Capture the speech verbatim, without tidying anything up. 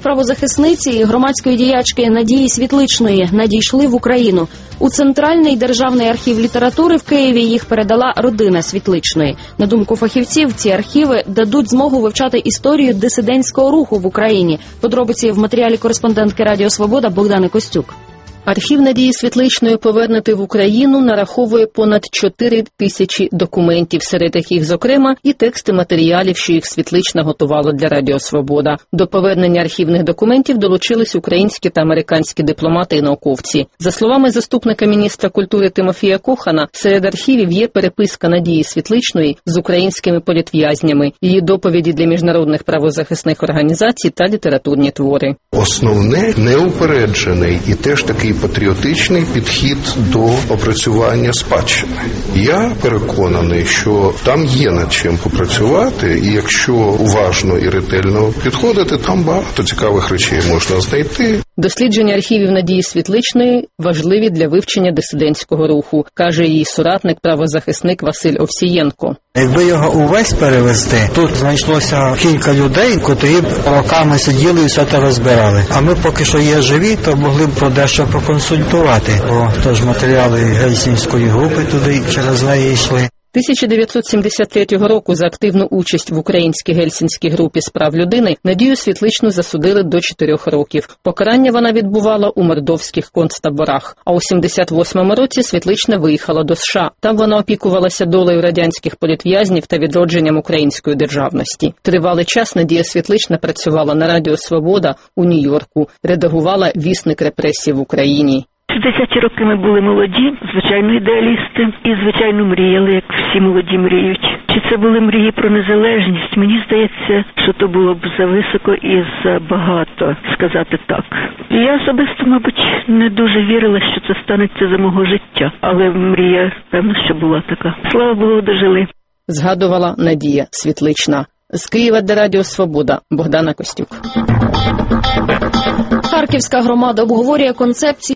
правозахисниці і громадської діячки Надії Світличної надійшли в Україну. У Центральний державний архів літератури в Києві їх передала родина Світличної. На думку фахівців, ці архіви дадуть змогу вивчати історію дисидентського руху в Україні. Подробиці в матеріалі кореспондентки Радіо Свобода Богдани Костюк. Архів Надії Світличної повернути в Україну нараховує понад чотири тисячі документів, серед яких, зокрема, і тексти матеріалів, що їх Світлична готувала для Радіо Свобода. До повернення архівних документів долучились українські та американські дипломати і науковці. За словами заступника міністра культури Тимофія Кохана, серед архівів є переписка Надії Світличної з українськими політв'язнями, її доповіді для міжнародних правозахисних організацій та літературні твори. Основне – неупереджений і теж такий патріотичний підхід до опрацювання спадщини. Я переконаний, що там є над чим попрацювати, і якщо уважно і ретельно підходити, там багато цікавих речей можна знайти. Дослідження архівів Надії Світличної важливі для вивчення дисидентського руху, каже її соратник, правозахисник Василь Овсієнко. Якби його увесь перевести, тут знайшлося кілька людей, котрі б роками сиділи і все це розбирали. А ми поки що є живі, то могли б про дещо проконсультувати. Бо тож матеріали Гельсінської групи туди через неї йшли. тисяча дев'ятсот сімдесят третього року за активну участь в українській Гельсінській групі з прав людини Надію Світличну засудили до чотирьох років. Покарання вона відбувала у мордовських концтаборах. А у сімдесят восьмому році Світлична виїхала до США. Там вона опікувалася долею радянських політв'язнів та відродженням української державності. Тривалий час Надія Світлична працювала на Радіо Свобода у Нью-Йорку, редагувала «Вісник репресій в Україні». В десяті роки ми були молоді, звичайно, ідеалісти, і, звичайно, мріяли, як всі молоді мріють. Чи це були мрії про незалежність? Мені здається, що то було б зависоко і забагато сказати так. І я особисто, мабуть, не дуже вірила, що це станеться за мого життя. Але мрія, певно, що була така. Слава Богу, дожили. Згадувала Надія Світлична. З Києва для Радіо Свобода Богдана Костюк. Харківська громада обговорює концепцію